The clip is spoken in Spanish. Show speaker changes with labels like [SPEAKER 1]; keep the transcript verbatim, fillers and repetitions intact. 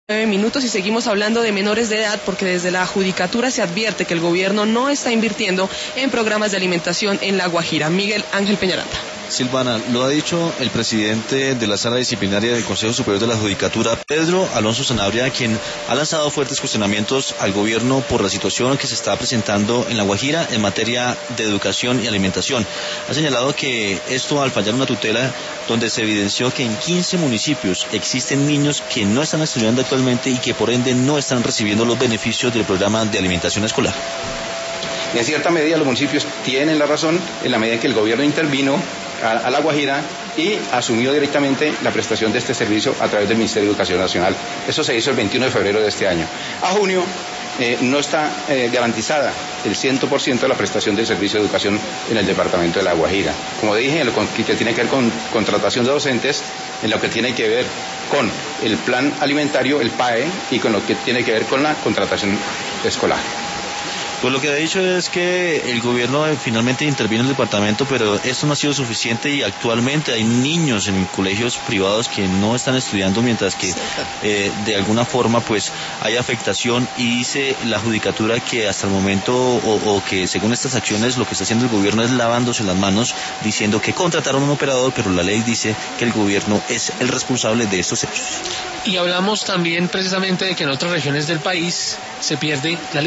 [SPEAKER 1] Nueve minutos y seguimos hablando de menores de edad porque desde la Judicatura se advierte que el gobierno no está invirtiendo en programas de alimentación en La Guajira. Miguel Ángel Peñaranda.
[SPEAKER 2] Silvana, lo ha dicho el presidente de la Sala Disciplinaria del Consejo Superior de la Judicatura, Pedro Alonso Sanabria, quien ha lanzado fuertes cuestionamientos al gobierno por la situación que se está presentando en La Guajira en materia de educación y alimentación. Ha señalado que esto al fallar una tutela donde se evidenció que en quince municipios existen niños que no están estudiando actualmente y que por ende no están recibiendo los beneficios del programa de alimentación escolar.
[SPEAKER 3] En cierta medida los municipios tienen la razón en la medida en que el gobierno intervino a, a La Guajira y asumió directamente la prestación de este servicio a través del Ministerio de Educación Nacional. Eso se hizo el veintiuno de febrero de este año. A junio eh, no está eh, garantizada el cien por ciento de la prestación del servicio de educación en el departamento de La Guajira. Como dije, en lo que tiene que ver con contratación de docentes, en lo que tiene que ver con el plan alimentario, el P A E, y con lo que tiene que ver con la contratación escolar.
[SPEAKER 2] Pues lo que ha dicho es que el gobierno finalmente intervino en el departamento, pero esto no ha sido suficiente y actualmente hay niños en colegios privados que no están estudiando, mientras que eh, de alguna forma pues hay afectación, y dice la Judicatura que hasta el momento o, o que según estas acciones lo que está haciendo el gobierno es lavándose las manos, diciendo que contrataron a un operador, pero la ley dice que el gobierno es el responsable de estos hechos.
[SPEAKER 4] Y hablamos también precisamente de que en otras regiones del país se pierde la